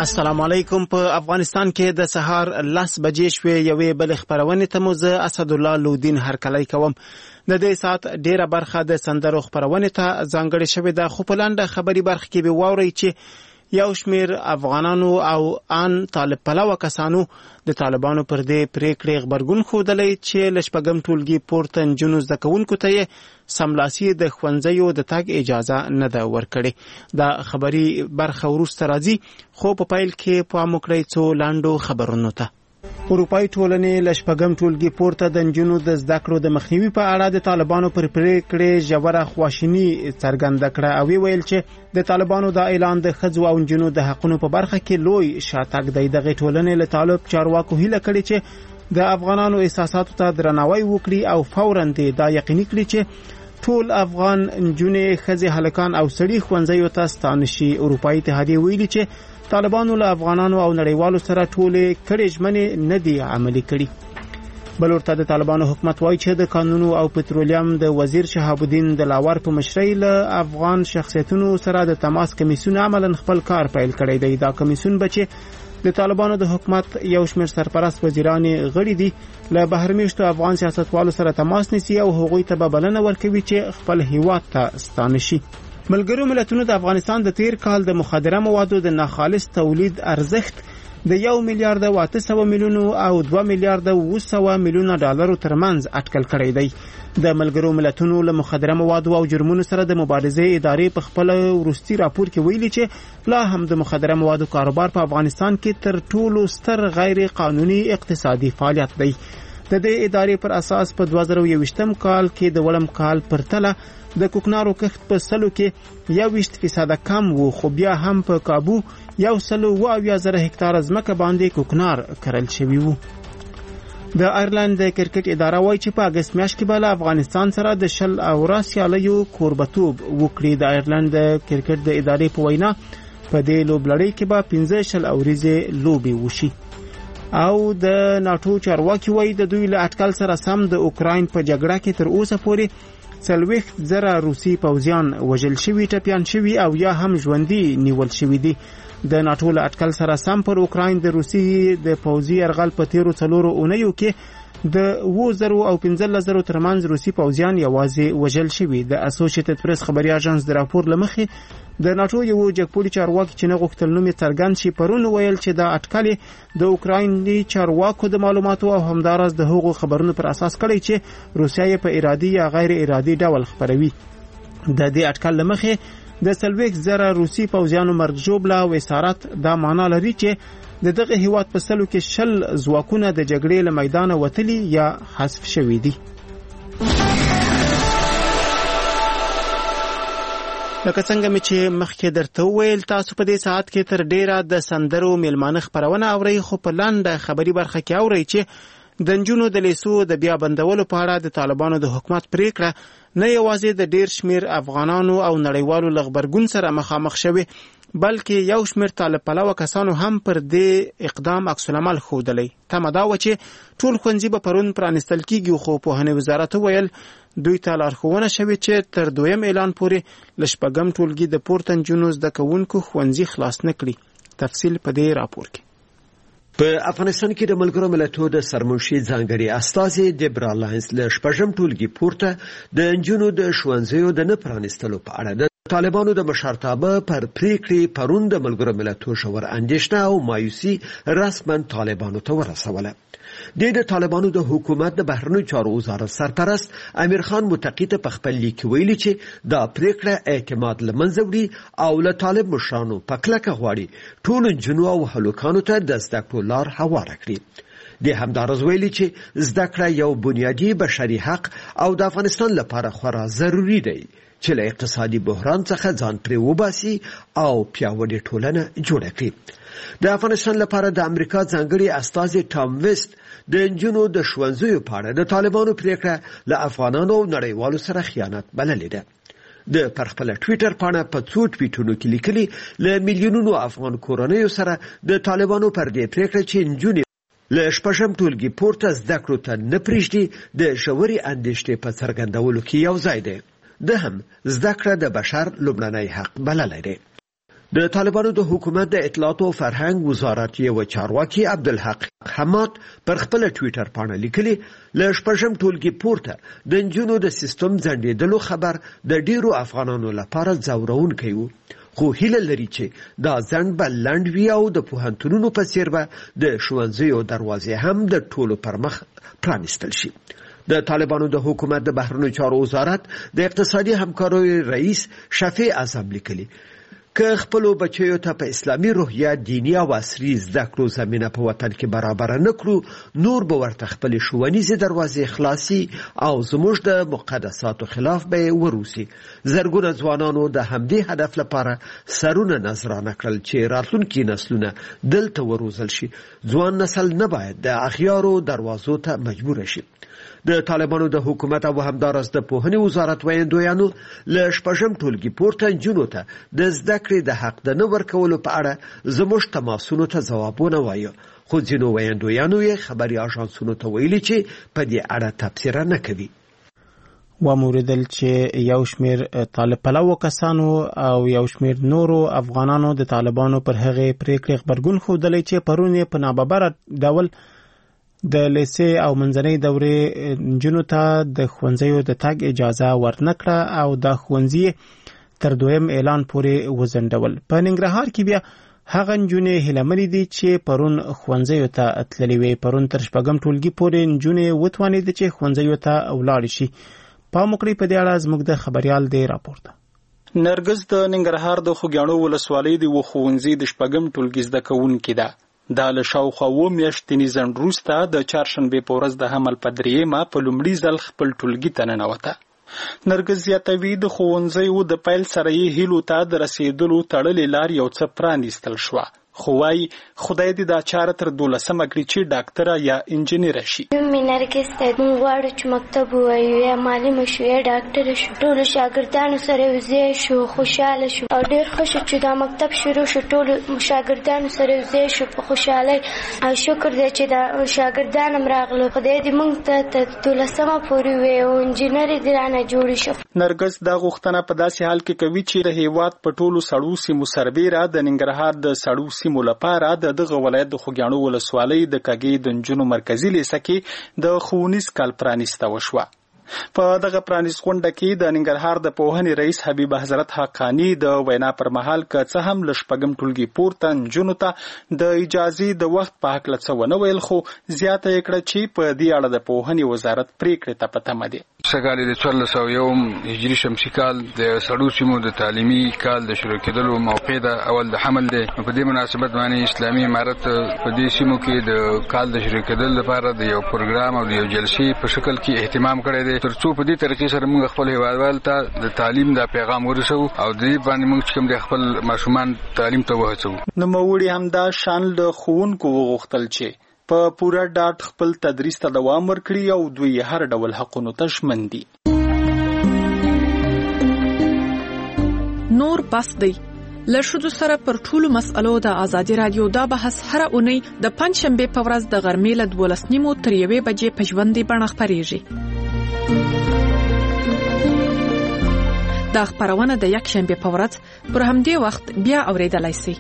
السلام علیکم. په افغانستان کې د سهار 10 بجې شوې یوې بل خبرونه ته مو زه اسد الله لودین هرکلی کوم. د دې سات ډیره برخه د سندرو خبرونه ته ځانګړې شوې ده، خو په لنډه خبري برخه کې به واوري چې یو شمیر افغانانو او ان طالب پلوه کسانو د طالبانو پر دې پریکړې خبرګون خودلې چې لشپګم ټولګي پورته نجونو زده کوونکو ته سملاسي د خوندزیو د تاګ اجازه نه ده ورکړې. دا خبري برخه ورسته راځي، خو په پایل کې په موکړی څو لاندو خبرونو ته. اروپای ټولنې لشپګم ټولګي پورته د نجونو د زده کړو د مخنیوي په اړه د طالبانو پر پریکړې ژوره خواشیني څرګنده کړه او ویل چې د طالبانو د اعلان د ښځو او نجونو د حقونو په برخه کې لوی شاتګ دی. دغه ټولنې له طالب چارواکو هیله کړې چې د افغانانو احساساتو ته درناوی وکړي او فوراً دا یقیني کړي چې ټول افغان نجونې، ښځې، هلکان او سړي ښوونځیو ته ستانه شي. اروپایي اتحادیه ویلي چې طالبانو له افغانانو او نړیوالو سره ټولې کړې ژمنې نه دي عملي کړي. بل ورته د طالبانو حکومت وایي چې د قانون او پټرولیم د وزیر شهاب الدین دلاور په مشرۍ له افغان شخصیتونو سره د تماس کمیسیون عملاً خپل کار پیل کړی دی. دا کمیسیون بچي د طالبانو د حکومت یو شمېر سرپرست وزیران غړي دي له بهرمیشتو افغان سیاستوالو سره تماس نیسي او هغوی ته بلنه ورکوي چې خپل هیواد ته ستانه شي. ملګرو ملتونو د افغانستان د تیر کال د مخدره موادو د ناخالص تولید ارزښت د 1 میلیارډ 800 میلیون او 2 میلیارډ 900 میلیون ډالرو ترمنځ اټکل کړی دی. د ملګرو ملتونو له مخدره موادو او جرمونو سره د مبارزې ادارې په خپل ورستي راپور کې ویلي چې لا هم د مخدره موادو کاروبار په افغانستان کې تر ټولو ستر غیر قانوني اقتصادي فعالیت دی. د دې ادارې پر اساس په 2021 کال کې د وړم کال پرتله د کوکنارو کښت په سلو کې 21% کم وو، خو بیا هم په کابو 1,000 هکتار ځمکه باندې کوکنار کرل شوی وو. د آیرلند د کرکټ اداره وایي چې په اگست میاشت کې به افغانستان سره د شل اورا سیالیو کوربتوب وکړي. د آیرلند د کرکټ د ادارې په وینا په دې لوبلړۍ کې به 15 اوريزه لوبي وشي. او د ناتو چارواکي وایي د دوی له اټکل سره سم د اوکراین په جګړه کې تر اوسه پورې 40,000 روسي پوځیان وژل شوي، ټپیان شوي او یا هم ژوندي نیول شوي دي. د ناتو له اټکل سره سم پر اوکراین د روسي د پوځي یرغل په تیرو 4 اونیو کې د 2000 او 15,000 ترمنځ روسي پوځیان یوازې وژل شوي. د اسوسییټډ پریس خبري اژانس د راپور لمخې د ناتو یو جګپوړي چارواکي چې نه غوښتل نوم یې څرګند شي پرون ویل چې د اټکل د اوکرایني چارواکو د معلوماتو او همدارس د هغو خبرونو پر اساس کړی چې روسیا یې په ارادي یا غیر ارادي ډول خبروي. د دې اټکل لمخې د 40,000 روسي پوځیانو مرګ ژوبله او اسارت دا معنا لري چې د دغه هیواد په سلو کې 10 ځواکونه د جګړې له میدان وتلي یا حذف شوي دي. لکه څنګه مې چې مخکې درته وویل، تاسو په دې ساعت کې تر ډیره د سندرو میلمانه خبرونه اورئ، خو په لنډه خبري برخه کې اورئ چې د نجونو د لیسو د بیا بندولو په اړه د طالبانو د حکومت پریکړه نه یوازې د ډیر شمیر افغانانو او نړیوالو لغبرګون سره مخامخ شوه، بلکې یو شمیر طالب پلوه کسانو هم پر دې اقدام عکس العمل ښودلی. تمه دا و چې ټول ښوونځي به پرون پرانیستل کیږي، خو پوهنې وزارت ویل دوی ته لارښوونه شوې چې تر دویم اعلان پورې لشپګم ټولګي د پورته نجونو زده کوونکو ښوونځي خلاص نه کړي. تفصیل په دې راپور کې. په افغانستان کې د ملګرو ملتونو د سرمنشي ځانګړي استازي دبرا لاینز له شپږم ټولګي پورته د نجونو د ښوونځیو د نه پرانیستلو په اړه د طالبانو د مشرتابه پر پریکړې پرون د ملګرو ملتونو ژور اندېښنه او مایوسي رسما طالبانو ته ورسوله. د طالبانو د حکومت د بهرنیو چارو وزارت سرپرست امیر خان متقی ته په خپل لیک ویلي چې دا پریکړه اعتماد له منځه وړي او له طالب مشرانو په کلکه غواړي ټول نجونو او هلکانو ته د زده کړو لار هواره کړي. د همدارس ویلي چې زده کړه یو بنیادي بشري حق او د افغانستان لپاره خورا ضروری دی چې له اقتصادي بحران څخه ځان پرې وباسي او پیاوړې ټولنه جوړه کړي. د افغانستان لپاره د امریکا ځانګړي استازي ټام ویست د نجونو د ښوونځیو په اړه د طالبانو پریکړه له افغانانو او نړیوالو سره خیانت بللې ده. د پر خپل ټویټر پاڼه په څو ټویټونو کې لیکلي له میلیونونو افغان کورنیو سره د طالبانو پر دې پریکړه چې نجونې له شپږم ټولګي پورته زده کړو ته نه پرېږدي د ژورې اندېښنې په څرګندولو کې یو ځای دی. ده هم زده کړه د بشر لومړنی حق بللی دی. د طالبانو د حکومت د اطلاعات او فرهنګ وزارت یو چارواکي عبدالحق حماد پر خپل ټوئیټر باندې لیکلي له شپږم ټولګي پورته د نجونو د سیستم ځنډېدلو خبر د ډیرو افغانانو لپاره ځورونکی و، خو هیله لري چې دا ځنډ به لنډ وي او د پوهنتونونو په څیر به د ښوونځیو دروازې هم د ټولو پر مخ پرانیستل شي. د طالبانو د حکومت د بهرنیو چارو وزارت د اقتصادي همکاریو رئیس شفیع اعظم لیکلي که خپلو بچیو ته په اسلامي روحیه دینی او عصري زده کړو زمینه په وطن کې برابر نه کړو، نور به ورته خپل ښوونیزې دروازې خلاصي او زموږ د مقدساتو خلاف به وروسي. زرګونه ځوانانو د همدې هدف لپاره سرونه نذرانه کړل چې راتلونکي نسلونه دلته وروزل شي. ځوان نسل نه باید د اغیارو دروازو ته مجبور شي. د طالبانو د حکومت او همدارس د پوهنې وزارت ویاندویانو له شپږم ټولګي پورته نجونو ته د زده کړې د حق د نه ورکولو په اړه زموږ تماسونو ته ځوابونه وایي، خو ځینو ویاندویانو یې خبري اژانسونو ته ویلي چې په دې اړه تبصره نه کوي. وموردل چې یو شمیر طالب پلوو کسانو او یو شمیر نورو افغانانو د طالبانو پر هغه پریکړې خبرګون ښودلی چې پرون یې په ناببره ډول د لیسې او منځنۍ دورې نجونو ته د ښوونځیو د تګ اجازه ورنکړه او د ښوونځي تر دویم اعلان پورې وځنډول. په ننګرهار کې بیا هغه نجونې هیلهمنې دي چې پرون ښوونځیو ته تللې وې. پرون تر شپږم ټولګي پورې نجونې وتوانېدې چې ښوونځیو ته ولاړې شي. پام وکړئ په دې اړه زموږ د خبريال دی راپور ته. نرګس د ننګرهار د خوږیاڼو ولسوالۍ د ښوونځي د شپږم ټولګي زده کوونکې ده. دا له شاوخوا 2 میاشتې ځنډ وروسته د چهارشنبې په ورځ د حمل په درېیمه په لومړي ځل خپل ټولګي ته ننوته. نرګس زیاتوي د ښوونځیو د پیل سره یې هیلو ته د رسیدلو تړلې لار یو څه پرانیستل شوه، خو وايي خدای دې دا چاره تر 12مه کړي چې ډاکټره یا انجینر شي. مې نرګس ته موږ غواړو چې مکتب ووایو یا معلمه شو یا ډاکټره شو. ټولو شاګردانو سره یوځای شو، خوشحاله شو او ډېر ښه شو چې دا مکتب شروع شو. ټولو شاګردانو سره یوځای شو په خوشحالۍ او شکر دی چې دا شاګردان هم راغلو. خدای دې موږ ته تر 12مه پورې وي او انجینري دې رانه جوړې شو. نرګس دا غوښتنه په داسې حال کې کوي چې د هیواد په ټولو سړو سیمو سربیره د ننګرهار د سړو سیمو لپاره دغه ولایت د خوږیاڼو ولسوالۍ د کږې د نجونو مرکزي لیسه کې د ښوونیز کال پرانیسته وشوه. په دغه پرانیست غونډه کې د ننګرهار د پوهنې رئیس حبیب حضرت حقانی د وینا پر مهال که څه هم له شپږم ټولګي پورته نجونو ته د اجازې د وخت په هکله څه ونه ویل، خو زیاته یې کړه چې په دې اړه د پوهنې وزارت پریکړې ته په تمه دی. سږکال د 1401 هجري شمسي کال د سړو سیمو د تعلیمي کال د شروع کېدلو موقع ده، اول د حمل دی. په دې مناسبت باندې اسلامي امارت په دې سیمو کې د کال د شروع کېدل لپاره د یو پروګرام او د یو جلسې په شکل کې اهتمام کړی دی، ترڅو په دې طریقې سره موږ خپل هیوادوالو ته د تعلیم د پیغام ورسو او د دې باندې موږ کوم د خپل ماشومان تعلیم ته وهڅو. نوموړي همدا شان له ښوونکو وغوښتل چې په پوره ډاډ خپل تدریس ته دوام ورکړي او دوی هر ډول حقونو ته ژمن دي. نور بس دی له ښځو سره پر ټولو مسألو د ازادي رادیو دا بحث هره اونۍ د پنځشنبې په ورځ د غرمې له 12:30 تر 1 بجې په ژوندۍ بڼه خپریږي. دا خبرونه د یکشنبه په ورځ پر همدې وخت بیا اوریدلای شئ.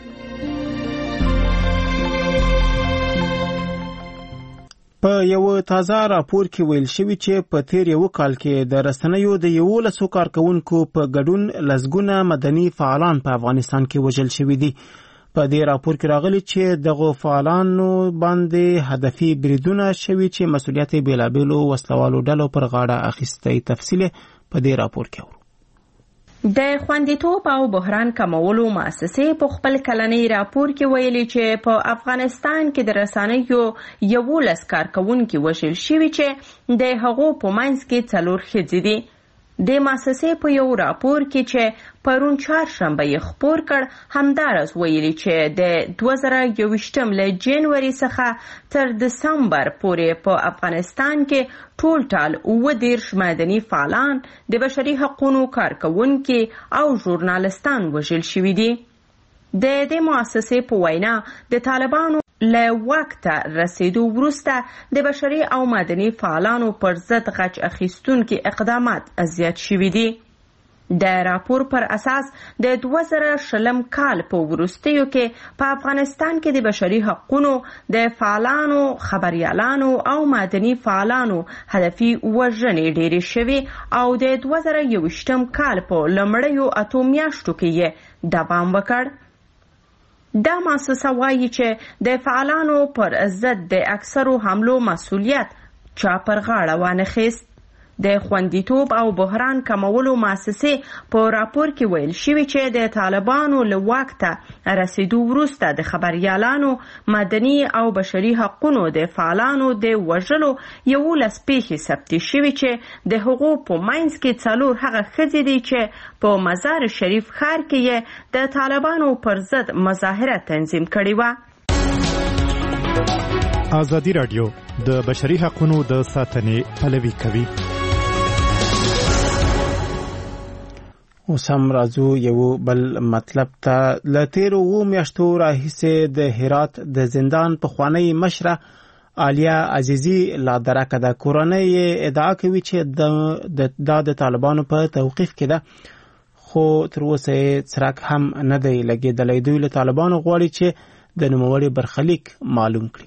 په یو تازه راپور کې ویل شوی چې په تیر یو کال کې د رسنیو د 11 کارکونکو په ګډون لسګونه مدني فعالان په افغانستان کې وژل شوي دي. په دې راپور کې راغلي چې دغه فعالانو باندې هدفي بریدونه شوي چې مسؤلیت بیلابیلو وسلوالو ډلو پر غاړه اخیستی. تفصیل په دې راپور کې اورو. د خوندیتوب او بحران کمولو مؤسسې په خپل کلنی راپور کې ویلي چې په افغانستان کې د رسنیو 11 کارکونکو وژل شوي چې د هغو په منځ کې 4 ښځې دي. د مؤسسې په یو راپور کې چې پرون چهارشنبه یې خپور کړ همدارس ویلي چې د 2021 له جنوري څخه تر دسمبر پورې په افغانستان کې ټول 19 مدني فعالان د بشري حقوقو کارکونکي او ژورنالستان وژل شوي دي. د دې مؤسسې په وینا د طالبانو له وخته رسیدو وروسته د بشري او مدني فعالانو پر ضد غچ اخیستونکي اقدامات زیات شوي دي. د راپور پر اساس د 2020 کال په وروستیو کې په افغانستان کې د بشري حقوقو د فعالانو، خبريالانو او مدني فعالانو هدفي وژنې ډېرې شوې او د 2021 کال په لومړیو 8 میاشتو کې یې دوام وکړ. دا مؤسسه وایي چې د فعالانو پر ضد د اکثرو حملو مسؤلیت چا پر غاړه وانخیست. د خوندیتوب او بحران کمولو مؤسسې په راپور کې ویل شوی چې د طالبانو له واک ته رسیدو وروسته د خبريالانو، مدني او بشري حقوقو د فعالانو د وژلو 11 پیښې ثبت شوي چې د هغو په منځ کې 4 هغه ښځې دي چې په مزار شریف ښار کې یې د طالبانو پر ضد مظاهره تنظیم کړې وه. ازادي راډیو د بشري حقوقو د ساتنې پلوي کوي. اوس هم راځو یو بل مطلب ته. له تیرو 2 میاشتو راهیسې د هرات د زندان پخوانی مشره عالیه عزیزی لا درکه د کورنۍ ادعا کوي چې د طالبانو په توقیف کې ده، خو تر اوسه څرک هم نه دی لګېدلی. دوی له طالبانو غواړي چې د نوموړي برخلیک معلوم کړي.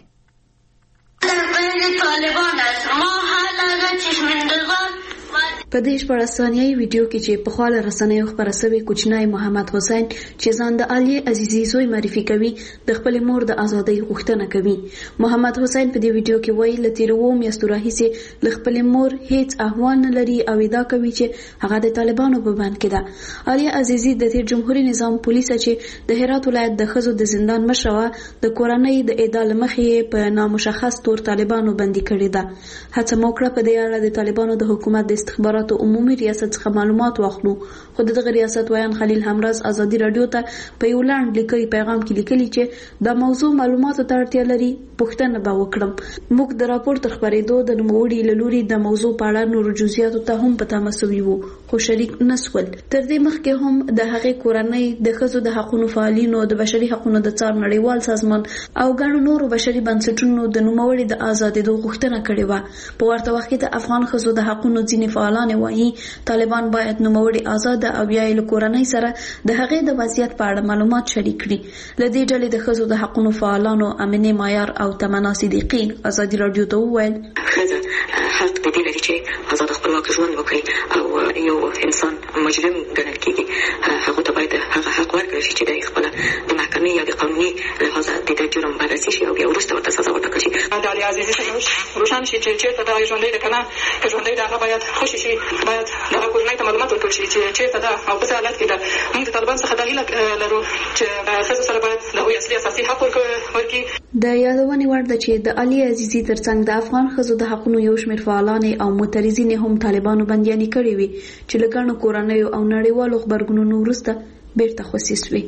په دې شپږ ثانیه‌ي ویډیو کې چې په خاله رسنیو خبره شوی کوچنی محمد حسین چې ځان د علي عزیزی زوی معرفي کوي د خپل مور د ازادۍ غوښتنه کوي. محمد حسین په دې ویډیو کې وایي له تیر 2 میاشتو راهیسې له خپل مور هیڅ احوال نه لري او ادعا کوي چې هغه د طالبانو په بند کې ده. علي عزیزی د تیر جمهوریت نظام پولیس چې د هرات ولایت د خزو د زندان مشره د کورنۍ د اعدام مخې په نامشخص تور طالبانو بندي کړی ده. هڅه موکړه په دې اړه د طالبانو د حکومت د استخباراتو عمومي ریاست څخه معلومات واخلو، خو دغه ریاست وایان خلیل همراز ازادي رادیو ته په یو لاند لیکلي پیغام کې لیکلي چې دا موضوع معلوماتو ته اړتیا لري، پوښتنه به وکړم. موږ د راپور تر خبرېدو د نوموړي له لوري د موضوع په اړه نورو جزئیاتو ته هم په تمه سوي وو، خو شریک نسول. تر دې مخکې هم د هغې کورنۍ د ښځو د حقوقو فعالینو، د بشري حقوقو د څار نړیوال سازمان او ګڼو نورو بشري بنسټونو د نوموړي د ازادېدو غوښتنه کړې وه. په ورته وخت کې د افغان ښځو د حقوقو ځینې فعالان وایي طالبان باید نوموړي آزاد او بیا له کورنۍ سره د هغې د وضعیت په اړه معلومات شریک کړي. له دې ډلې د ښځو د حقوقو فعالانو امینه معیار او تمنا صدیقی ازادي رادیو ته وویل ښځه حق په دې لري چې آزاد خپلواک ژوند وکړي او یو انسان مجرم ګڼل کېږي، هغه ته باید هغه حق ورکړل شي چې د خپل د محکمې یا د قانوني لحاظ د جرم بررسي شي او بیا وروسته ورته سزا ورکړل شي. د علي عزیزي څخه روښانه شي چې چېرته دا ژوندی ده که نه، که ژوندی ده هغه باید خوشي شي، باید دغه کورنۍ ته معلومات ورکړل شي چې چېرته ده او په څه حالت کې ده. موږ د طالبان څخه دا هیله لرو چې ښځو سره باید د هغوی اصلي اساسي حق ورکړي. د یادونې وړ ده چې د علي عزیزي ترڅنګ د افغان ښځو د حقوقو یو شمېر فعالانې او معترضینې هم طالبانو بندیانې کړې وي چې له ګڼو کورنیو او نړیوالو غبرګونونو وروسته بیرته خوسي سوې.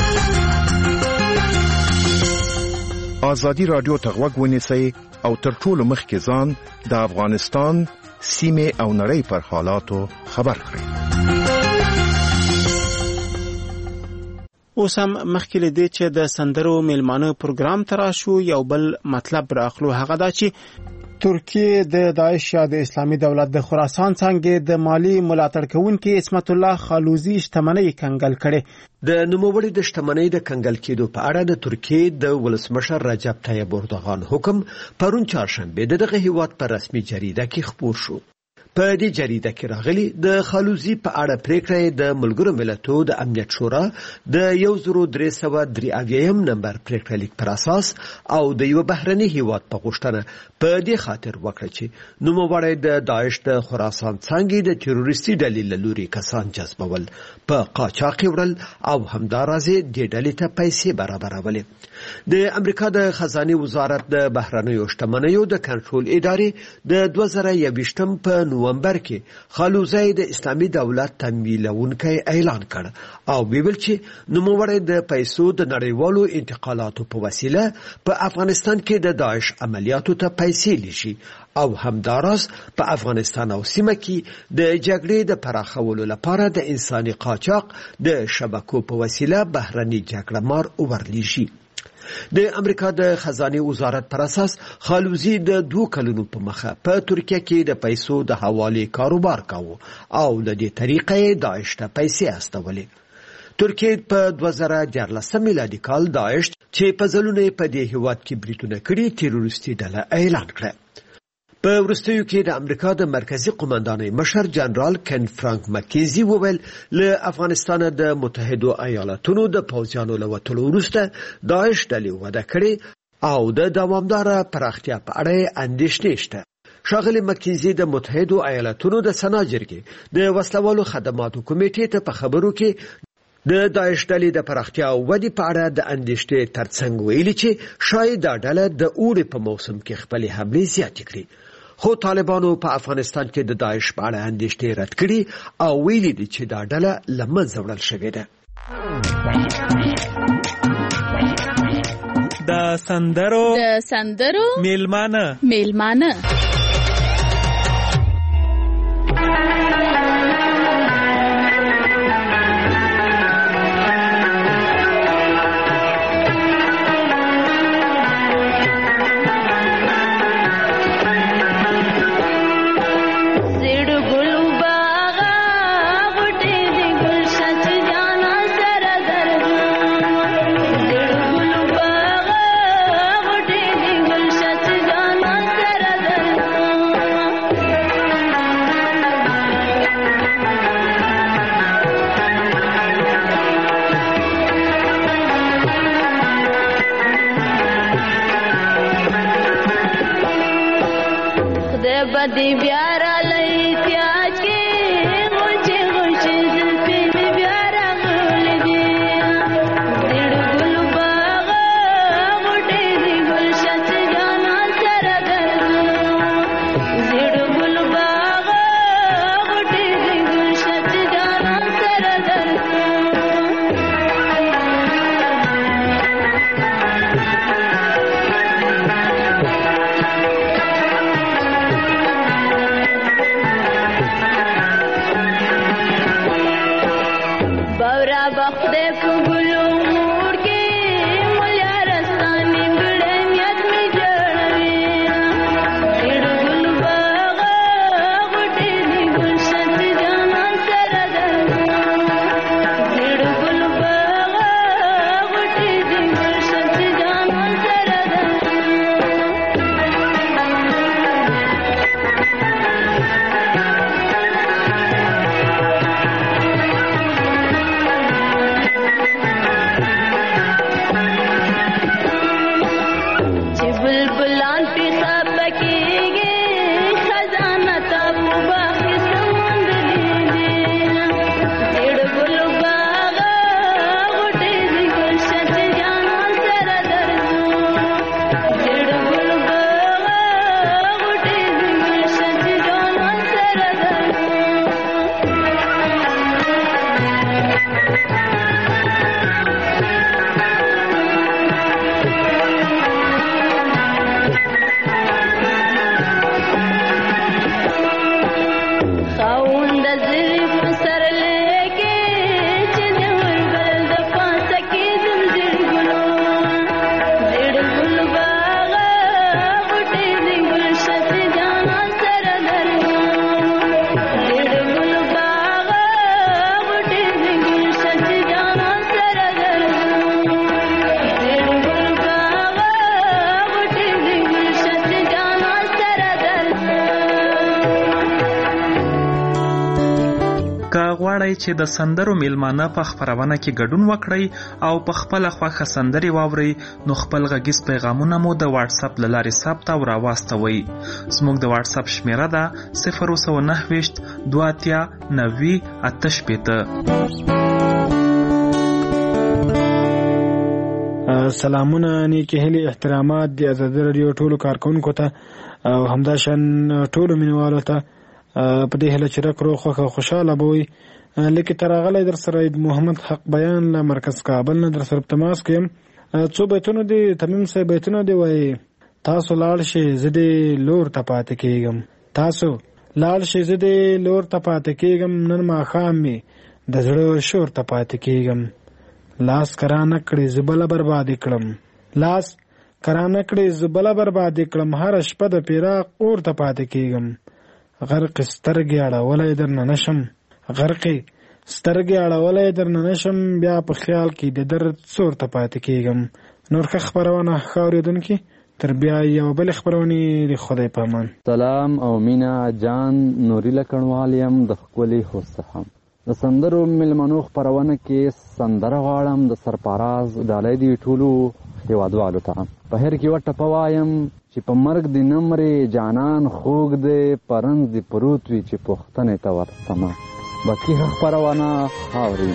ازادي رادیو ته غوږ ونیسئ او تر ټولو مخکې ځان د افغانستان سیمې او نړۍ پر حالاتو خبر کړئ. اوس هم مخکې له دې چې د سندرو میلمانه پروګرام ته راشو یو بل مطلب راخلو، هغه دا چې ترکیه د داعش یا د اسلامي دولت د خراسان څنګه د مالی ملاتړ کوونکي اسمت الله خالوزی شتمنۍ کنګل کړي. د نوموړي د شتمنۍ د کنګل کېدو په اړه د ترکیه د ولسمشر رجب طیب اردوغان حکم پرون چهارشنبه دغه هیواد پر رسمي جریده کې خپور شو. په دې جریده کې راغلي د خالوزی په اړه پریکړه د ملګرو ملتونو د امنیت شورا د 1383 نمبر پریکړه لیک پر اساس او د یو بهرني هیواد په غوښتنه په دې خاطر وکړه چې نوموړی د داعش د خراسان څنګه د تروریستي ډلې له لوري کسان جذبول، په قاچاق وړل او همدارازه د ډلې ته پیسې برابرولې. د امریکا د خزانه وزارت د بهرنیو شتمنیو د کنټرول ادارې د 2021 په نومبر کې خالوزی د اسلامي دولت تمویلونکی اعلان کړ او ویل چې نوموړی د پیسو د نړیوالو انتقالاتو په وسیله په افغانستان کې د داعش عملیاتو ته پیسې لشي او همداراز په افغانستان او سیمه کې د جګړې د پراخولو لپاره د انساني قاچاق د شبکو په وسیله بهرني جګړه مار ورلیږي. د امریکا د خزانه وزارت پر اساس خالوزی د 2 کلونو په مخه په ترکیه کې د پیسو د حواله کاروبار کاوه او د دې طریقې داعش ته پیسې استولې. ترکیه په 2014 میلادي کال داعش چې په ځلونه په دې هیواد کې بریټونه کړي تروریستي ډله اعلان کړه. په وروستیو کې د امریکا د مرکزی قومندانۍ مشر جنرال کن فرانک مکینزي وویل له افغانستان د متحده ایالاتونو د پوځیانو له وتلو وروسته داعش ډلې وده کړې او د دوامداره پراختیا په اړه اندېښنې شته. ښاغلي مکینزي د متحده ایالاتونو د سنا جرګې د وسلوالو خدماتو کمیټې ته په خبرو کې د داعش ډلې د پراختیا او ودې په اړه د اندېښنې ترڅنګ ویلي چې شاید دا ډله د اوړي په موسم کې خپلې حملې زیاتې کړي. خو طالبانو په افغانستان کې د داعش په اړه اندېښنې رد کړي او ویلي دي چې دا ډله له منځه وړل شوې ده. د سندرو میلمانه بدی بیارا لئی پیاج کے غوچے غوچے زلفی میں بیارا غول دی دیڑ گل باغ غوٹے دی گل شچ جانا سردر دیڑ گل باغ غوٹے دی گل شچ جانا سردر बखदे फुगुलो मोड़ के मुलिया रस्तानी बड़े नियत में जड़वे दिड़ गुल बागा गुटे दी गुलशन जाना सरदर दिड़ गुल बागा गुटे दी गुलशन जाना सरदर बुलबुलान पे सब बकेगे खजाना ताबू बाकी समुंदर दीजिए दिड़ गुल बागा गुटे दी गुलशन जाना सरदर दिड़ गुल बागा गुटे दी गुलशन जाना सरदर غواړئ چې د سندرو میلمانه په خپرونه کې ګډون وکړئ او په خپل خوښه سندري واورئ نو خپل غږیز پیغامونه مو د واتس اپ له لارې ثبت او راواستوئ. زموږ د واتس اپ شمیره ده 029 2 90 88. سلامونه نیکی هیلې احترامات د آزادي رادیو ټولو کارکونکو ته او همداشان ټولو مینوالو ته په دې هله چې راکړو خوښه خوشاله بوي لیکي ترغلې در سره محمد حق بیان له مرکز کابل نه در سره تماس کوم. څو بیتونه دي تمیم صاحب بیتونه دی وای تاسو لاړ شي زدي لور ته پاتې کېږم تاسو لاړ شي زدي لور ته پاتې کېږم نن ما خامي د زړه شور ته پاتې کېږم لاس کرانه کړې زبله برباد کړم لاس کرانه کړې زبله بربادي کړم هر شپه د پیراق اور ته پاتې کېږم غرق سترګې اړولی درنه نشم غرقې سترګې اړولی درنه نشم بیا په خیال کې د درد څور ته پاتې کېږم. نور ښه خپرونه ښه اورېدونکي تر بیا یو بل خپرونې د خدای په امان. سلام او مینا جان نوري لکڼوال یم د ښکلي خوست څخه. د سندرو میلمنو خپرونه کې سندره غواړم د سرفراز ډالۍ دي ټولو هېوادوالو ته. په هر کې وټه په وایم چې په مرګ دې نه مرې جانان خوږ دی پرنځ دې پروت وي چې پوښتنې ته ورسمه. باقي ښه خپرونه اورئ.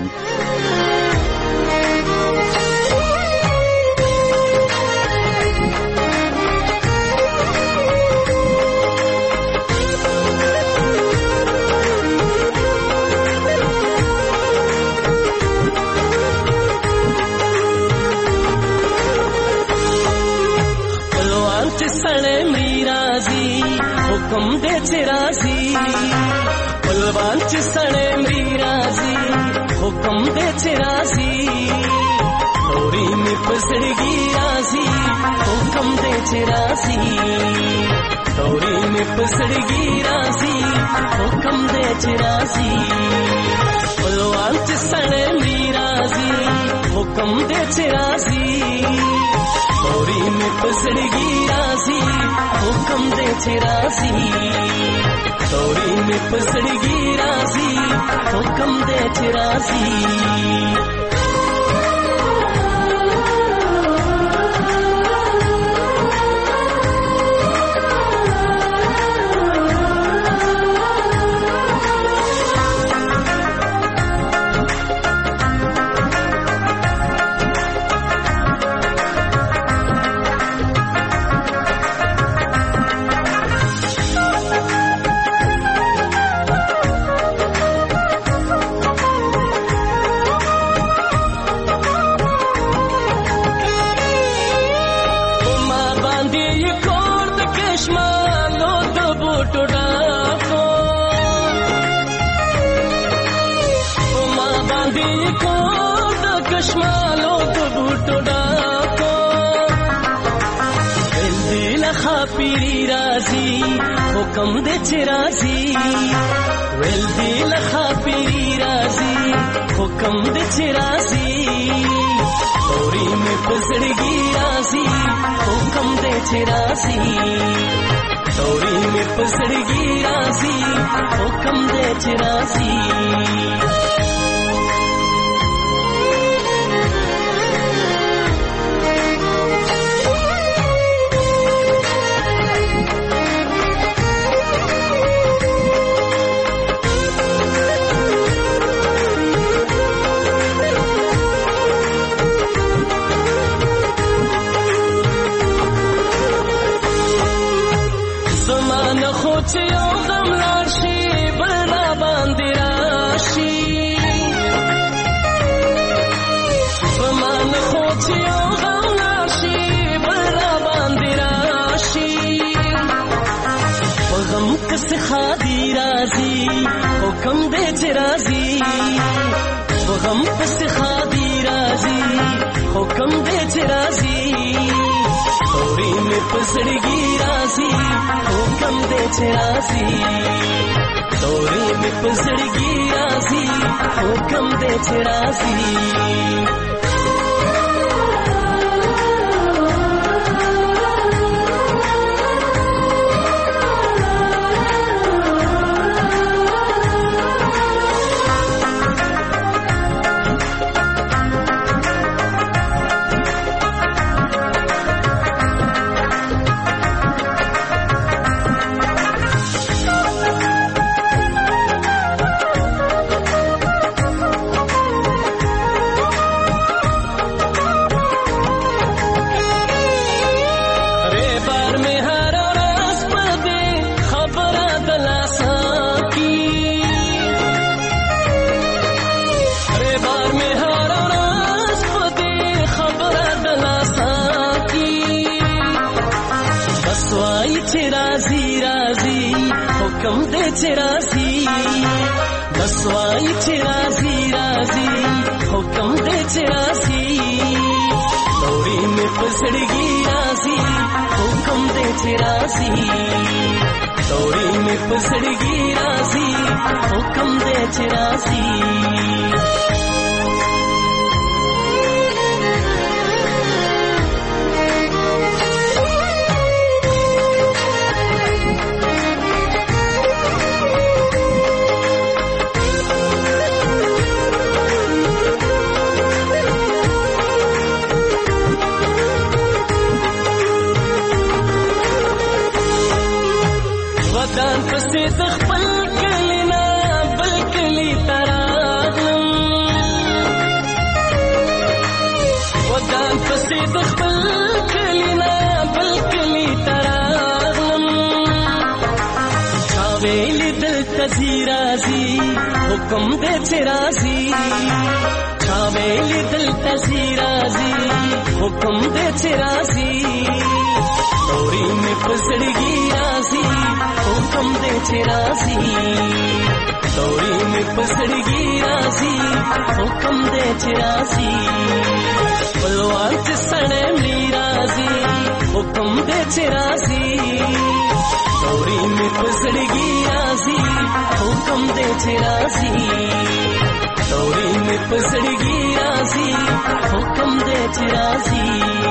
हुकुम दे चिराजी बलवान च सड़े मीराजी हुकुम दे चिराजी थोड़ी में पसड़गी राजी हुकुम दे चिराजी थोड़ी में पसड़गी राजी हुकुम दे चिराजी बलवान च सड़े मीराजी हुकुम दे चिराजी थोड़ी में पसड़गी राजी हुकुम दे चिराजी थोड़ी में पसड़गी राजी हुकुम दे चिराजी. हुकुम दे चिराजी वेल दिल खापी राजी हुकुम दे चिराजी थोड़ी में पसड़गी राजी हुकुम दे चिराजी थोड़ी में पसड़गी राजी हुकुम दे चिराजी. खादी राजी हुकुम दे चिराजी गम पस खादी राजी हुकुम दे चिराजी थोड़ी में पसड़गी राजी हुकुम दे चिराजी थोड़ी में पसड़गी राजी हुकुम दे चिराजी. हुकुम दे चिराजी बसवाई चिराजी राजी हुकुम दे चिराजी थोड़ी में پسړګي راځي حکم دې چې راځي توري مې پسړګي راځي حکم دې چې راځي وطن پسې د خپل کلی نه بل کلی ته راغلم وطن پسې د خپل کلی نه بل کلی ته راغلم چا ویلي دلته ځي راځي حکم دې چې راځي چا ویلي دلته ځي راځي حکم دې چې راځي توري مې پسړګي راځي حکم دې چې راځي توري مې پسړګي راځي حکم دې چې راځي بلوان چې سړې مې راځي حکم دې چې راځي توري مې پسړګي راځي حکم دې چې راځي توري مې پسړګي راځي حکم دې چې راځي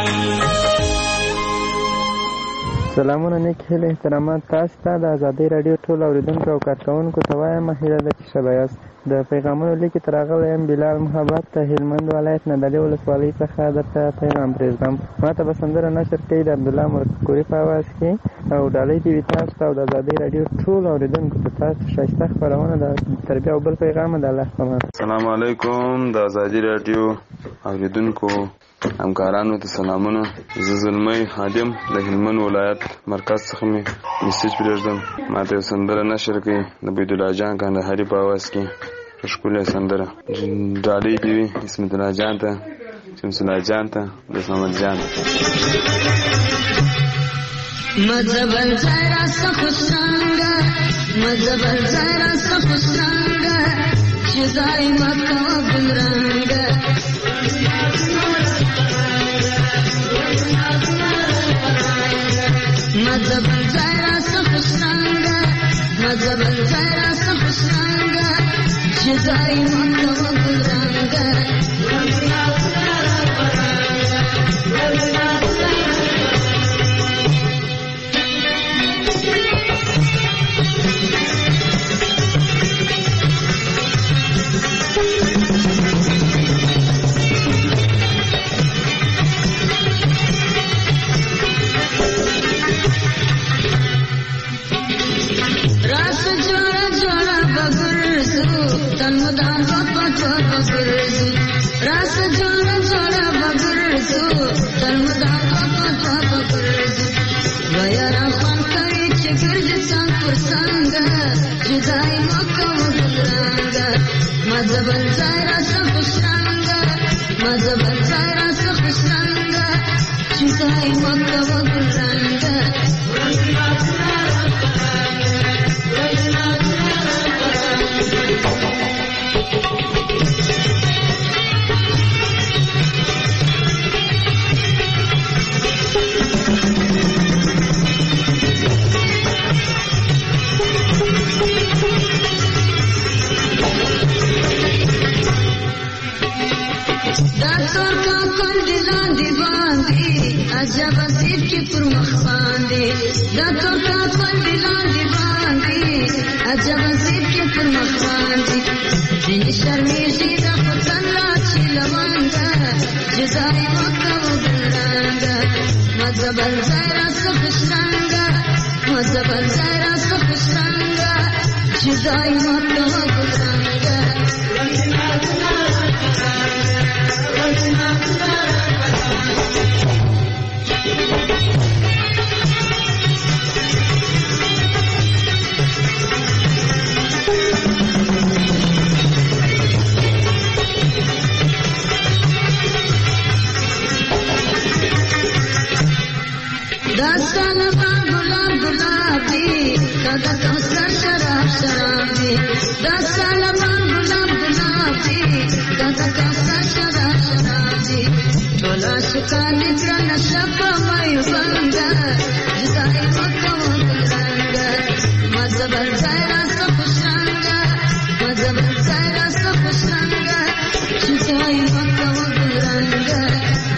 سلامونه نیک هیله احترامات تاسو ته د ازادي رادیو ټول اوریدونکو او کارکونکو ته وایم هیله ده چې ښه یاست د پیغامونو لیکې تر راغلی یم بلال محبت ته هلمند ولایت ندلې ولسوالۍ څخه درته پیغام پرېږدم ما ته به سندره نشر کوي د عبدالله مرکوري په اواز کې او ډالۍ دې وي تاسو ته او د ازادي رادیو ټول اوریدونکو ته تاسو ښایسته خپرونه د تربیه او بل پیغام د الله په امان. السلام علیکم د ازادي رادیو اوریدونکو همکارانو ته سلامونه. زه زلمی خادم د هلمند ولایت مرکز څخه مې میسج پرېږدم ما ته یو سندره نشر کوي د بيدالله جان کندهاري په اواز کې ښکلې سندره ډالۍ دې وي اسمت الله جان ته شمس الله جان ته د محمد جان مذهبن زارا سخوشنگا مذهبن زارا سخوشنگا شزای مکہ بمرنگا مذهبن زارا سخوشنگا مذهبن زارا سخوشنگا شزای مکہ بمرنگا तन्मदान बापा बापा गुरु रास जोड़ा जोड़ा बगुरु तन्मदान बापा बापा गुरु वयारा खान करे चिगुर्ज संकुर संग जुदाई मक्का मुगुरांगा मजबन जायरा सखुशांगा मजबन जायरा सखुशांगा जुदाई मक्का मुगुरांगा अजब सीट की पुरमख बांधे दातों का पंडिला दीवाने अजब सीट की पुरमख बांधे दिन शर्मीजी दा खुतला चिलवांगा जिजाई मक्का वगरांगा मजबन जायरा सखुशांगा मजबन जायरा सखुशांगा जिजाई मक्का वगरांगा दास्तान गुलाब गुलाबी दादा कौसर शराब शराबी दास्तान गुलाब गुलाबी दादा कौसर शराब शराबी टोला عاشقان کرن شپا مای بنگا جدای مکو گلرنگا مزبر زایرا سخشنگا مزبر زایرا سخشنگا جدای مکو گلرنگا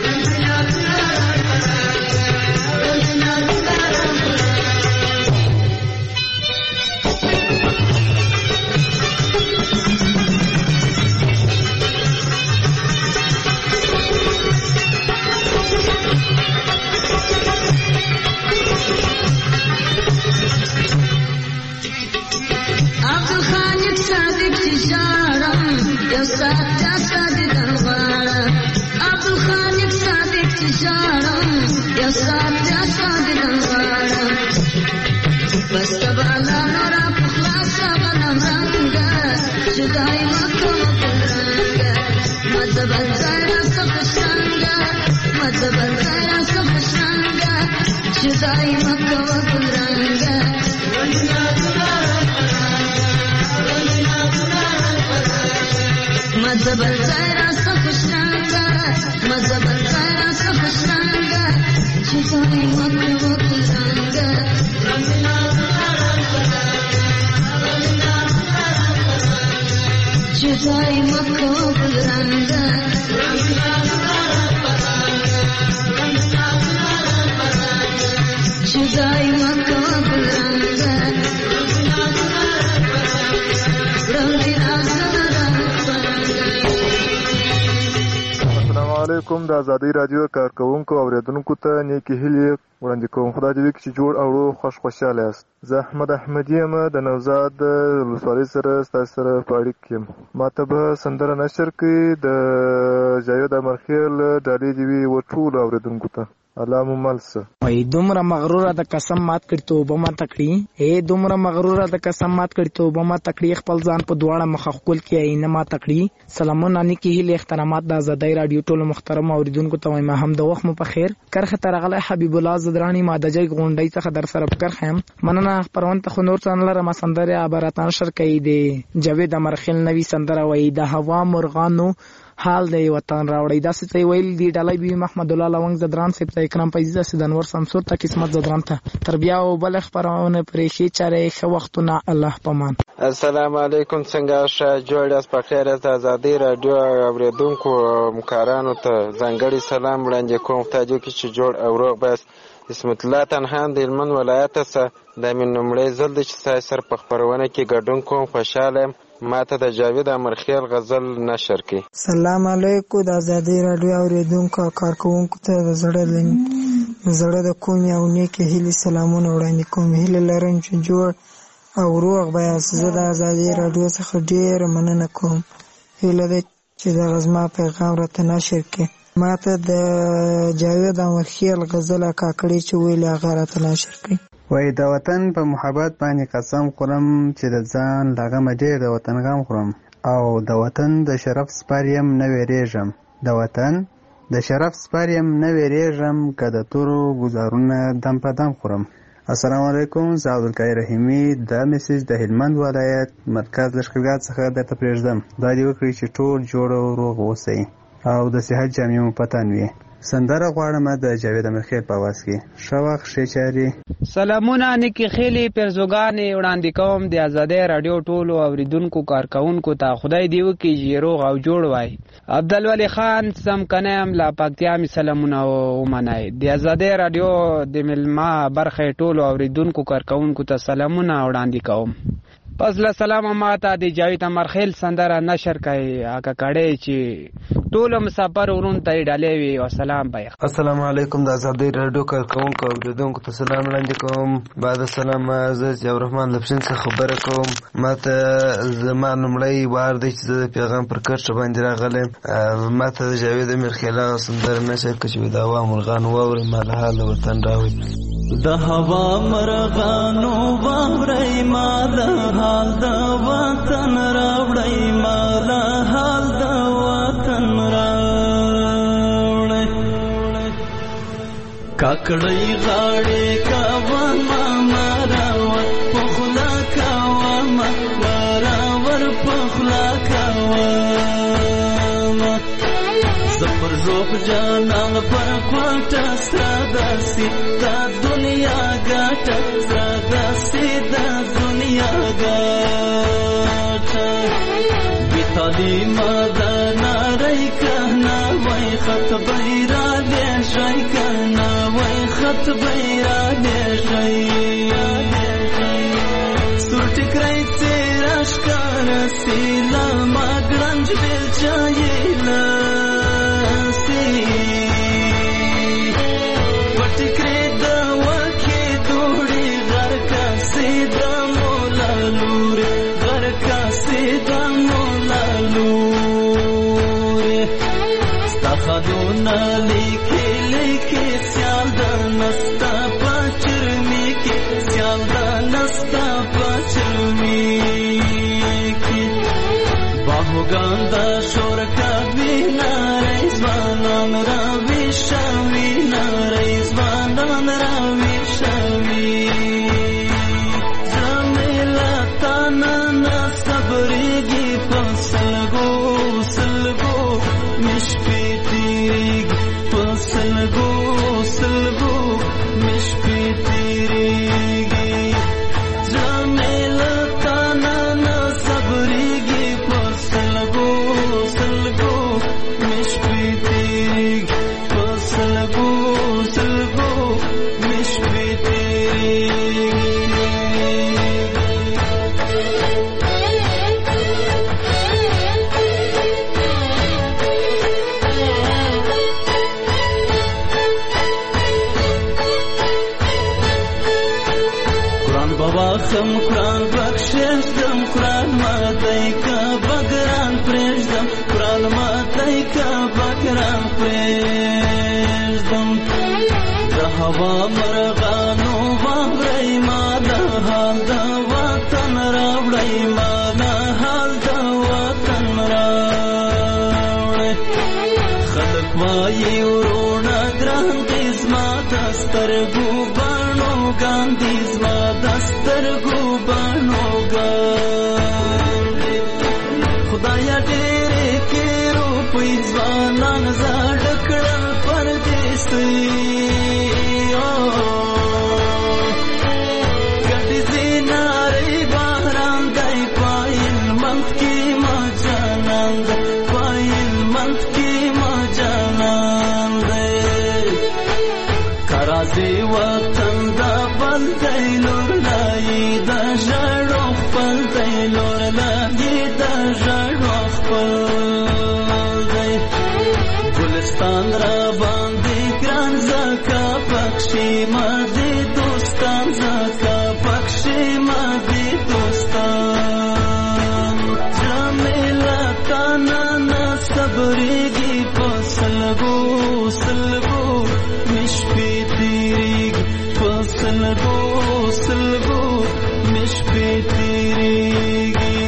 کوم د ازادۍ رادیو کارکونکو او اوریدونکو ته نیکی هیلې وړاندې کوم. خدای دې وکړي چې جوړ او روغ خوشحاله یاست. زه احمد احمدي یم د نوزاد د ولسوالۍ سره ستاسو سره په اړیکه کې یم. ماته به سندره نشر کړي د جاوید امرخیل ډالۍ دې وي و ټولو اوریدونکو ته. الله مو مل شه. وای دومره مغروره د قسم مات کړي توبه ما تکړي دومره مغروره د قسم مات کړي توبه ما تکړي خپل ځان په دواړه مخ خپل کې عینه ما تکړي. سلامونه نیکی هیله احترامات د ازادۍ رادیو ټولو محترم اوریدونکو ته ما هم د وخت مو په خیر کرخه ترغله حبیب الله زدرانی ما د جای غونډۍ څخه در سره فکر خیم مننه خبرون ته خو نور څنګه لره ما سندره عبارتان شر کوي دی جاوید امرخیل نوی سندره وای د هوا مرغانو حال دی وطن راوړی دا څه ویل دی ډالۍ بي محمد الله لونګ زدران سپ ته اکرام پیزه سیدنور سمسور ته قسمت زدران ته تربیه او بل خبرونه پرې شي چاره خو وختونه الله پامان. السلام علیکم څنګه ښه جوړ یاست په خیر یاست. ازادۍ رادیو اوریدونکو مکارانو ته ځانګړي سلام وړاندې کوم. خدای دې وکړي چې جوړ او روغ بس. اسمت الله تنهان د هلمند ولایت څخه د مې لومړی ځل دی چې ستا سره په خپرونه کې ګډون کوم. خوشحاله یم. ماته د جاوید امرخیل غزل نشر کړي. سلام علیکم د ازادۍ رادیو اوریدونکو او کارکوونکو ته د زړه د کومې او نیکې هیلې سلامونه وړاندې کوم. هیله لرم چې جوړ او روغ به یاست. زه د ازادۍ رادیو څخه ډېره مننه کوم. هیله ده چې دغه زما پیغام راته نشر کړي. ماته د جاوید امرخیل غزل کاکړي چې ویلې هغه راته نشر کړي. وای د وطن په محبت باندې قسم خورم چې د ځان لغمه ډېر د وطن غم خورم او د وطن د شرف سپاریم نه ویریږم. د وطن د شرف سپاریم نه ویریږم که د تورو ګزارونه دم په دم خورم. السلام علیکم. زه عبدالقادر رحیمي دا میسج د هلمند ولایت مرکز لښکرګاه څخه درته پرېږدم. دا دې وکړي چې ټول جوړ او روغ اوسئ او د صحت جامې مو په تن وي. سندره غواړم د جاوید امرخیل په आवाज کې. ښه وخت ښې چارې. سلامونه نیکی خیلی پرزوګانې وړاندې کوم د ازادۍ رادیو ټولو اوریدونکو کارکوونکو ته. خدای دې وکړي چې روغ او جوړ وای. عبدالولی خان سمکنم لا پکتیا می سلامونه ومنای. د ازادۍ رادیو د ملما برخه ټولو اوریدونکو کارکوونکو ته سلامونه وړاندې کوم. پس له سلام ماته د جاوید امرخیل سندره نشر کړي هغه کړي چې ټول مسافر ورون ته ډالې وي. والسلام بای. السلام علیکم د ازادۍ رادیو کارکوونکو او اوریدونکو ته سلام وړاندې کوم. بعد السلام زه جواب الرحمن لپسین څخه خبره کوم. ماته زما لومړی وار دی چې د پیغام پر کټ باندې راغلم. ماته د جاوید امرخیل سندره نشر کړي د هوا مرغانو واوري مال حال وطن راوي. د هوا مرغانو واوري مال حال د وطن راوړی مال حال د وطن راوړی. کاکړی غاړې کاوه مراور پخلا کاوه مراور پخلا کاوه زفر روح جانان پر کوټه ساداسي دا دنیا ګټه ساداسي دا دنیا ګټه تعلیم دا ناری کهنا وای خط بیرا دیشای کهنا وای خط بیرا دیشای سورت کرائی تیراش کارسی لاما گرنج بیل چایلا سی وٹی کری دا وکی دوڑی غرکا سی دا مولا لوری غرکا سی دا خدونا لیکي لیکي سیال دا نستا پچرمی کی سیال دا نستا پچرمی کی باهوگان دا شور کبی نریزوانان راوی شوی نریزوانان راوی شوی جمیلتانا نصبریگی پسلگو سلگو مشپی تیریگ پسلگو سلگو مشپی تیریگی جمیلتانا نصبریگی پسلگو سلگو مشپی تیریگ پسلگو سلگو مشپی تیریگی خم قرآن بخششدم قرآن مادای کا بگران پریشدم قرآن مادای کا بگران پریشدم دا هوا مرغانو واورای ما دا حال دا وطن راوړی ما دا حال دا وطن راوړی خلق وایي ورونه ګران دي زما د سترګو بڼو ګاندي زما د سترګو بڼو ګاندي خدایا ډېرې کې روپۍ ځوانان زاړه کړل پردیسۍ ګډې زینارې باران دی پایل منځ کې ما جانان دی پایل منځ کې ما جانان دی کرازي وطن دا بل دی لور لای دا ژړو خپل دی لور لای دا ژړو خپل دی ګلستان را باندې ګران زکا پکشي ما دي دوستان زکا پکشي ما دي دوستان جمیلتانا نصبریگی پسلگو سلگو مشپی تیریگی پسلگو سلگو مشپی تیریگی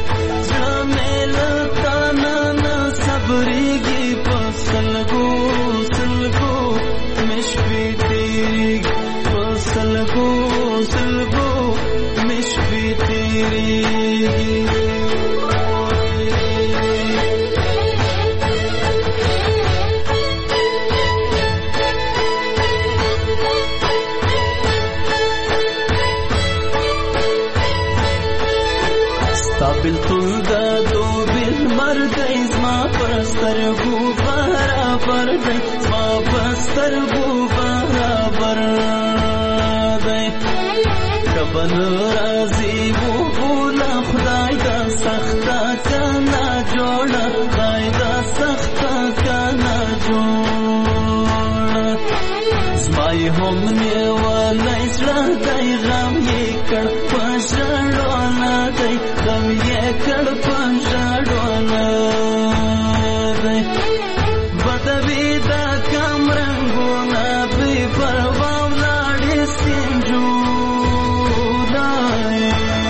جمیلتانا نصبریگی پسلگو سلگو مشپی تیریگی پسلگو سلگو مشپی تیریگی بلتون دا دو بل مردی زما پسترگو برابر دی زما پسترگو برابر دی کبن رازی و بولا خدای دا سختا کنا جوڑا خدای دا سختا کنا جوڑا زمای هم نیوالی زړه دی غم یې کړ په ژړونه دی غم یې کړ په ژړونه دی بدوي دا کم رنګونه بې پروا ولاړې سپین جولای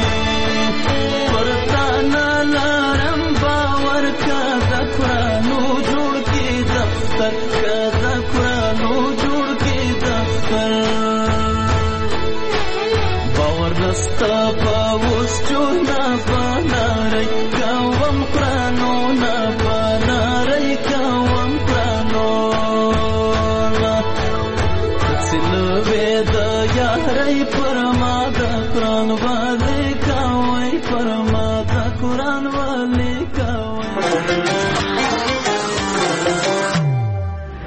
پر تا نه لرم باور که د قرانو جوړ کې دفتر که د قرانو جوړ کې دفتر باور نستا پاوس چونا پانارای کوم قرانو نا پانارای کوم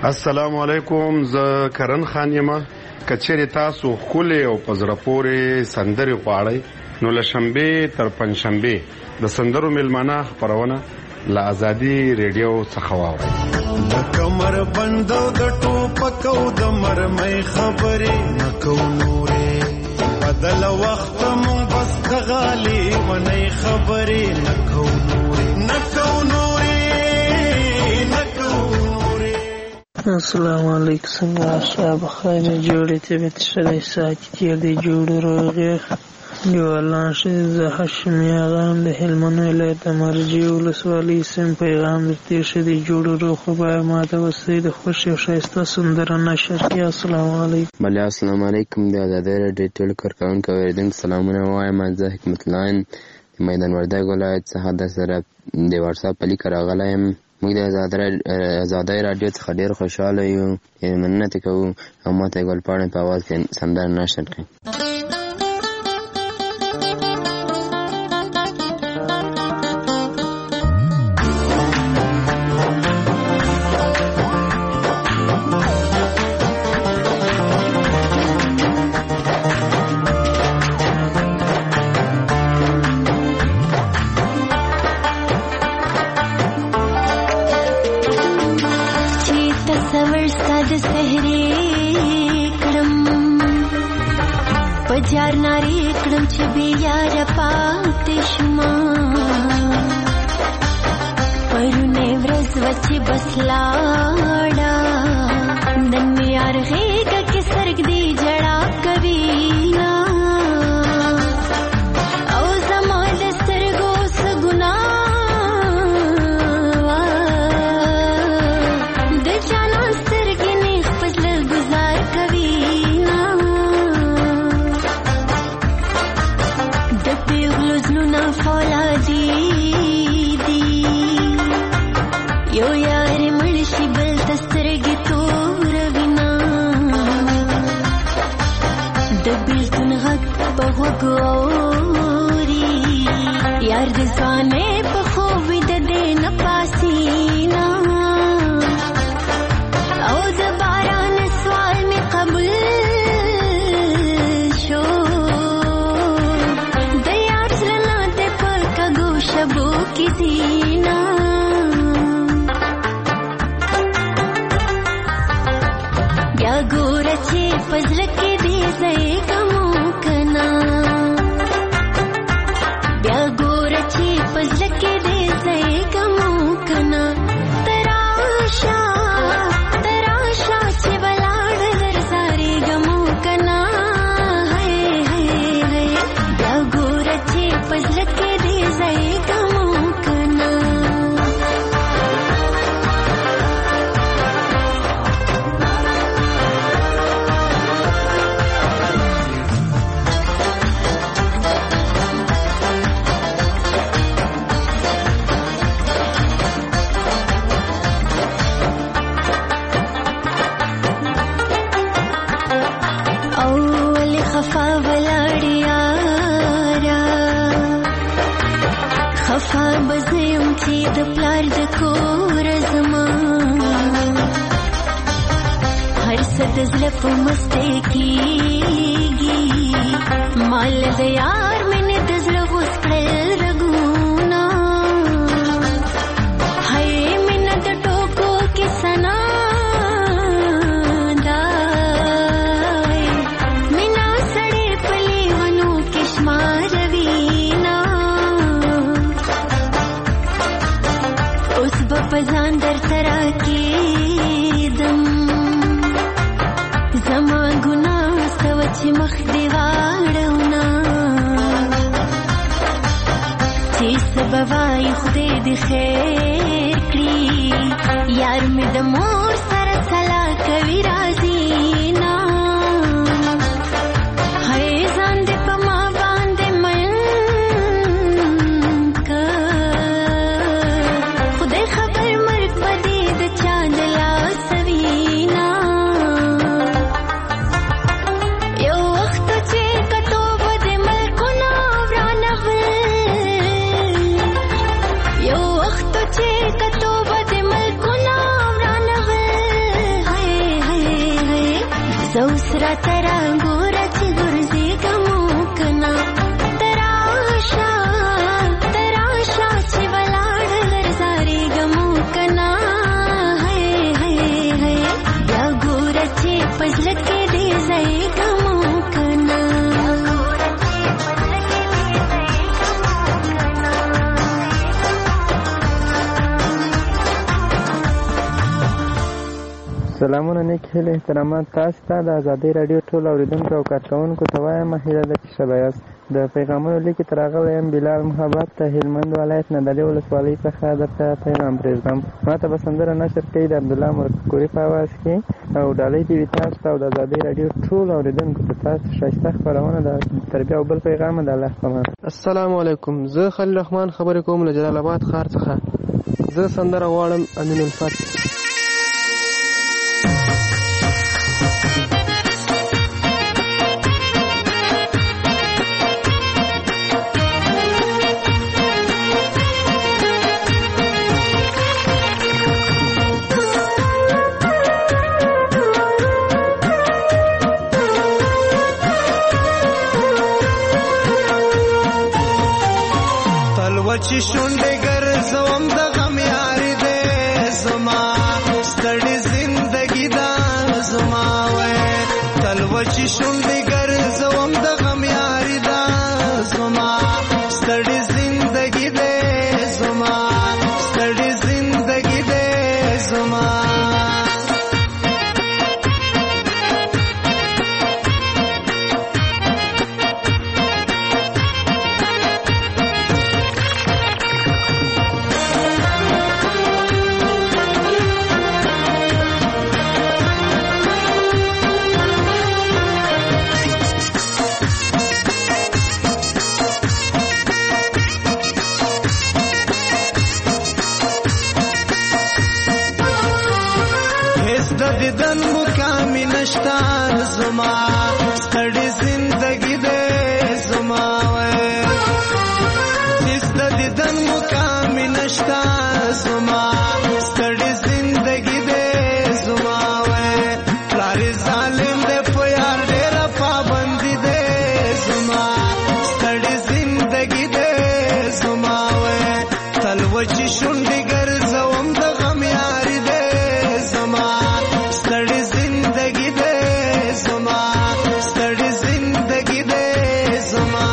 السلام علیکم، زه کرن خان یم. کچېرې تاسو ښکلې او په زړه پورې سندرې غواړئ نو له شنبې تر پنجشنبې د سندرو میلمانه خپرونه له ازادي ریډیو څخه واورئ. د کمر بندو د ټوپکو د مرمۍ خبرې نکو نورې بدل وخت مونږ بس د غالي ونې خبرې نکو نورې السلام علیکم. څنګه صاحب خیر جوړې طبیعت شری ساتي تیر دی جوړ روغه جوالان شه زه هاشمي غام د هلمند ولایت مرجی ولسوالۍ سم پیغام درته شدي جوړ روغ خو به ماته وسې د خوشي او شایسته سندر نشر کې. السلام علیکم. بله السلام علیکم. د آزادۍ راډیو ټول کارکونکو اوریدونکو سلامونه وایم. زه حکمت الله یم د میدان وردګ ولایت څخه د سره د واتساپ په لیک راغلی یم. موږ د آزادۍ راډیو څخه ډېر خوشحاله یو، مننه کوو او ماته یې ګلپاڼې په اواز کې سندره نشر کړئ. پجار ناری کړم چې بیا یار پاتې شما پرونه ورځ وچې بس لاړه نن مې یار غېږه کې سرګ دی جړا کوي او زما د سترګو څه ګناه د جانان سترګې نیغ په زړه ګزار کوي فولادی دی یو یار مړشي بل تسترګې تور وینا د بیلتون غږ په غوږ اوري یار د ځوانۍ په خوب د دې نه پاسینا او د باران سوال مې قبول شو شبو کی زینا بیا ګور چې پزل کې دې زې کمو کنا بیا ګور چې پزل کې دې زې کمو کنا تراشا چې ولاړ درځاري غمو کنا هي بیا ګور چې پزل کې دې زې د پلار د کور زما هر څه د زړه په مسته کېږي مال د یار مینې د زړه غوڅ کړل رګونه هی مینه د ټوکو کې سنا دای مینه سړې په لیونو کې شماروي پزان در ترا کېدم زما ګناه سوه چې مخ دې واړونه چې سبا وایي خدای دې خیر کړي یار مې د مور سره سلا کوي راځي نه هی ځان دې په ما باندې مین کتو بد ملکونه ورانغل زوس را ترا ګوره چې ګرځېږمو کنه تراشه چې ولاړ لرزارېږمو کنه بیا ګوره چې په زړه کې دې ځایږمو کنه. سلامونه نیک هیلې احترامات تاسو ته د ازادۍ راډیو ټول اورېدونکو او کارکوونکو ته وایم هیله ده چې ښه یاست. د پیغامونو لیکې ته راغلی یم بلال محبت ته هلمند ولایت نادعلي ولسوالۍ څخه درته پیغام پرېږدم. ما ته به سندره نشر کوي د عبدالله مرکوري په اواز کې او ډالۍ دې وي تاسو ته او د ازادۍ راډیو ټول اورېدونکو ته تاسو ښایسته خپرونه د تربیه او بل پیغام د الله په امان. السلام علیکم، زه خلیل رحمان خبرې کوم له جلال آباد ښار څخه. زه سندره غواړم امین الفتح. چې شونډې ګرځوم د غم یاري دې زما ستړې زندګي دا زما وې تلو چې شونډې ګرځوم د غم یاري دا زما ستړې زندګي دې زما ستړې زندګي دې زما. دیدن مقامی نشتا زما ستړې زندگی دې زما وې هیڅ د دیدن مقامی نشتا زما ستړې زندگی دې زما وې پلارې ظالم دې په یار ډېر پابندي دې زما ستړې زندگی دې زما وې تلو چې شونډې ګرځوم د غم یاري دې زما ستړې زندگی دې زما ستړې زندگی دې زما.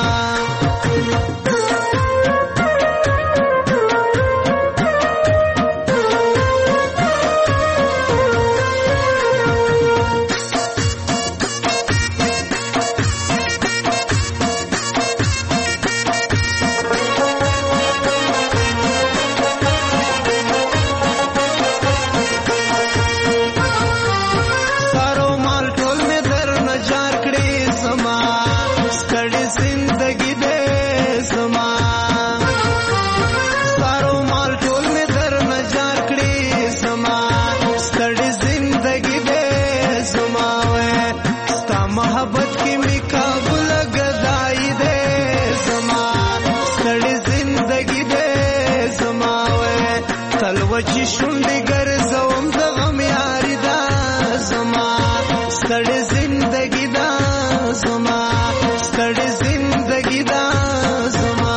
چې شونډې ګرځوم د غم یاري دا زما ستړې زندگی دا زما ستړې زندگی دا زما.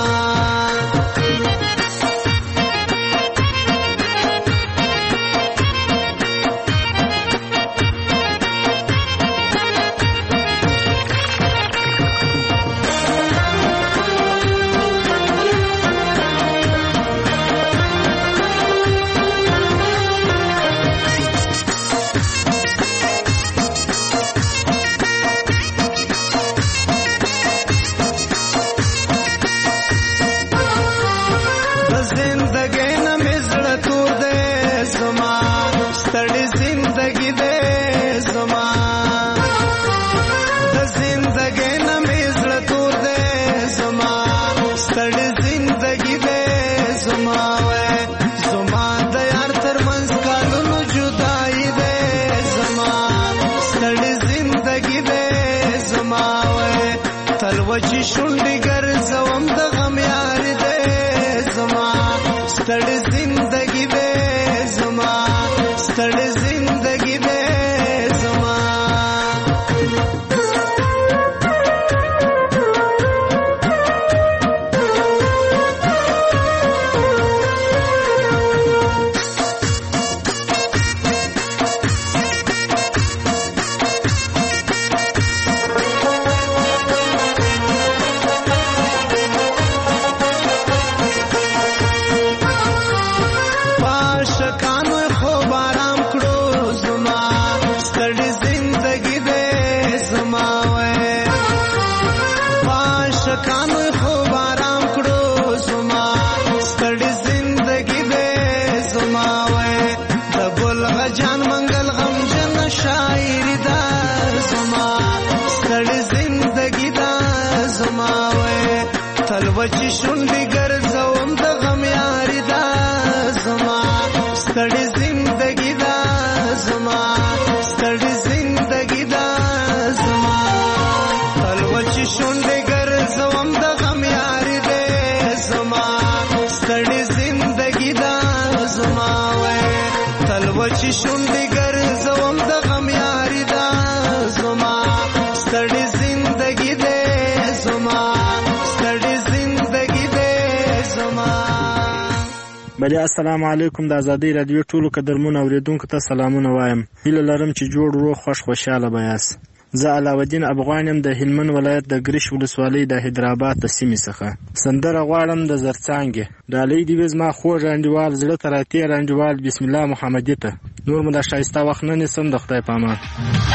چې شونډې ګرځوم د غم یاري دې زما ستړې زندگی دې زما ستړې زندگی دې زما. تل وچی شونډې ګرځوم د غم یاري دا زما ستړې زندګي دا زما ستړې زندګي دا زما تل وچی شونډې ګرځوم د غم یاري دې زما ستړې زندګي دا زما وې تل وچی شونډې ګرځوم د غم یاري دا زما ستړې زندګي دې زما ستړې زندګي دې زما. بله السلام علیکم. د ازادۍ رادیو ټولو قدرمنو اورېدونکو ته سلامونه وایم. هیله لرم چې جوړ روغ خوش خوشحاله به یاست. زه علاودین افغان یم د هلمند ولایت د ګرش ولسوالۍ د حیدرآباد د سیمې څخه. سندره غواړم د زرڅانګې ډالۍ دې وي زما خوږ انډیوال زړه ته راتېر انډیوال بسم الله محمدي ته. نور مو د ښایسته وخت نه نیسم د خدای په امان.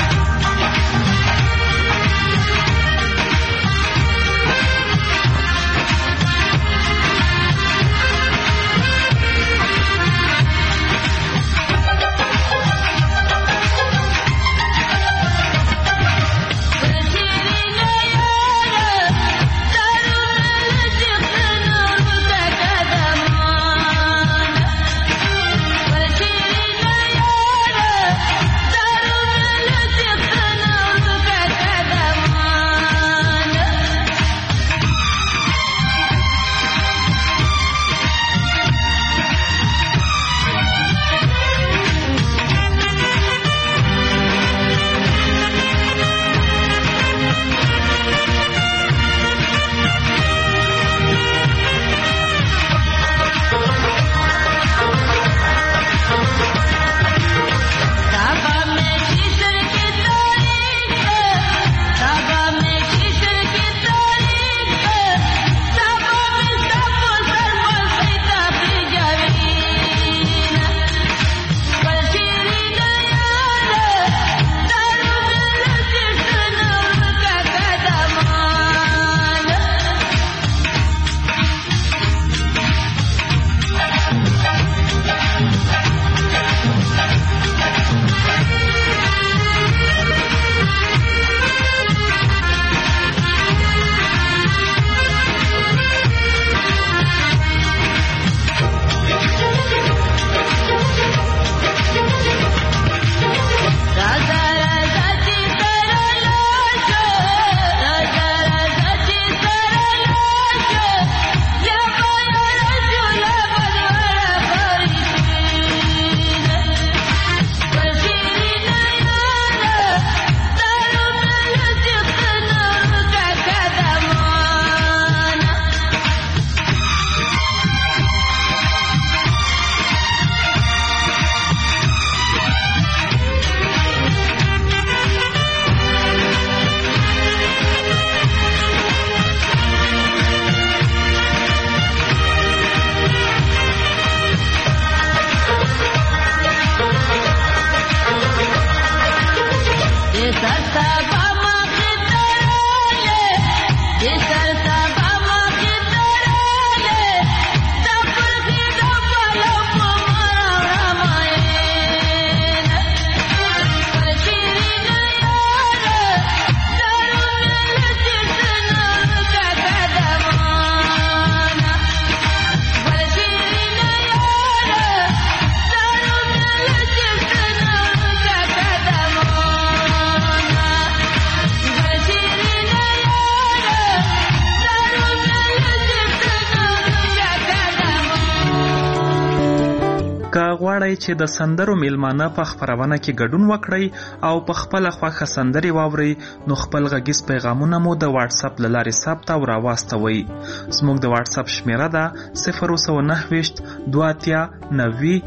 غواړئ چې د سندرو میلمانه په خپرونه کې ګډون وکړئ او په خپله خوښه سندرې واورئ نو خپل غږیز پیغامونه مو د واتساپ له لارې ثبت او راواستوئ. زموږ د واتساپ شمیره ده 029 2 90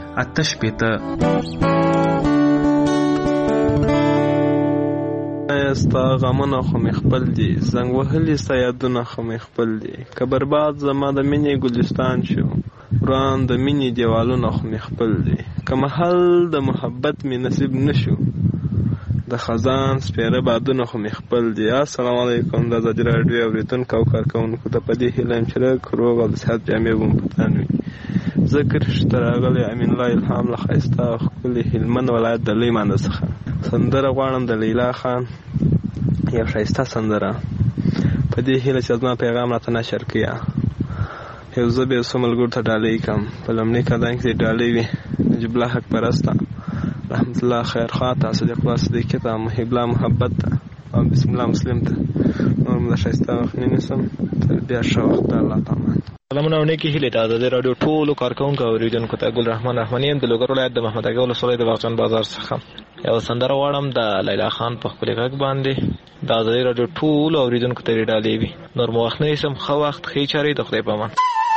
88. ستا غمونه خو مې خپل دي زنګ وهلي ستا یادونه خو مې خپل دي که برباد زما د مینې ګلستان شو وران د مینې دیوالونه خو مې خپل دي که محل د محبت مې نصیب نشو د خزان سپیره بادونه خو مې خپل دي. السلام علیکم. د ازادي راډیو اورېدونکو او کارکوونکو ته په دې هیله یم چې لږ روغ او د صحت جامې به مو په تن وي. زه کرښې ته راغلی امین الله الهام له ښایسته او ښکلي هلمند ولایت د لوی مانده څخه سندره غواړم د لیلا خان یو ښایسته سندره په په دې هیله چې زما پیغام راته نشر کړي. یو زه به څو ملګرو ته ډالۍ کړم. په لومړي قدم کې ډالۍ وي نجیب الله حق پرسته، رحمت الله خیرخوا ته، صدیق الله صدیقي ته، محب الله محبت ته او بسم الله مسلم ته. نور مو د ښایسته وخت نه نیسم، تر بیا ښه وخت د الله تعالی. سلامونه او نیکې هیلې د ازادۍ راډیو ټولو کارکوونکو او اوریدونکو ته ګل رحمان رحماني یم د لوګر ولایت د محمد اګا ولسوالۍ د باغچان بازار څخه. یو سندره غواړم د لیلا خان په خپل غږ باندې د ازادۍ راډیو ټولو اوریدونکو ته ډالۍ وي. نور مو وخت نه نیسم، ښه وخت، ښې چارې، د خدای په امان.